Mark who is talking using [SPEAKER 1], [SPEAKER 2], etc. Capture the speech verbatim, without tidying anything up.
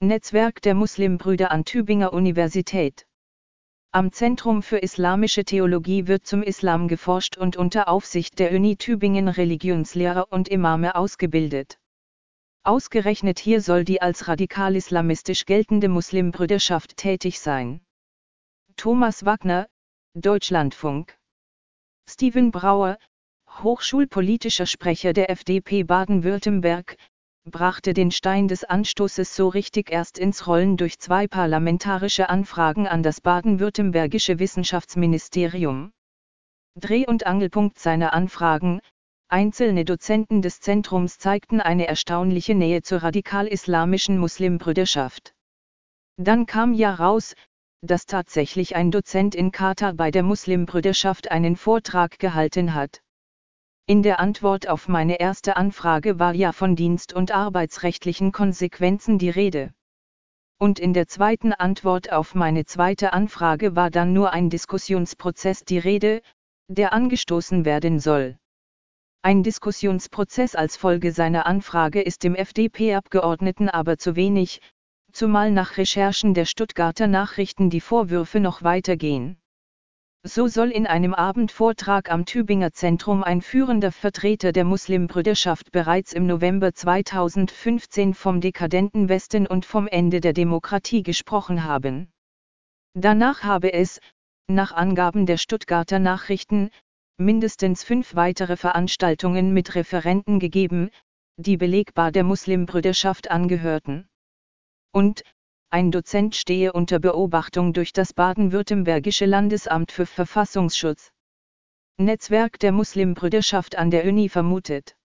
[SPEAKER 1] Netzwerk der Muslimbrüder an Tübinger Universität. Am Zentrum für Islamische Theologie wird zum Islam geforscht und unter Aufsicht der Uni Tübingen Religionslehrer und Imame ausgebildet. Ausgerechnet hier soll die als radikal-islamistisch geltende Muslimbrüderschaft tätig sein. Thomas Wagner, Deutschlandfunk. Steven Brauer, hochschulpolitischer Sprecher der F D P Baden-Württemberg, brachte den Stein des Anstoßes so richtig erst ins Rollen durch zwei parlamentarische Anfragen an das baden-württembergische Wissenschaftsministerium. Dreh- und Angelpunkt seiner Anfragen: einzelne Dozenten des Zentrums zeigten eine erstaunliche Nähe zur radikal-islamischen Muslimbrüderschaft. Dann kam ja raus, dass tatsächlich ein Dozent in Katar bei der Muslimbrüderschaft einen Vortrag gehalten hat. In der Antwort auf meine erste Anfrage war ja von dienst- und arbeitsrechtlichen Konsequenzen die Rede. Und in der zweiten Antwort auf meine zweite Anfrage war dann nur ein Diskussionsprozess die Rede, der angestoßen werden soll. Ein Diskussionsprozess als Folge seiner Anfrage ist dem F D P-Abgeordneten aber zu wenig, zumal nach Recherchen der Stuttgarter Nachrichten die Vorwürfe noch weitergehen. So soll in einem Abendvortrag am Tübinger Zentrum ein führender Vertreter der Muslimbrüderschaft bereits im November zweitausendfünfzehn vom dekadenten Westen und vom Ende der Demokratie gesprochen haben. Danach habe es, nach Angaben der Stuttgarter Nachrichten, mindestens fünf weitere Veranstaltungen mit Referenten gegeben, die belegbar der Muslimbrüderschaft angehörten. Und ein Dozent stehe unter Beobachtung durch das baden-württembergische Landesamt für Verfassungsschutz. Netzwerk der Muslimbrüderschaft an der Uni vermutet.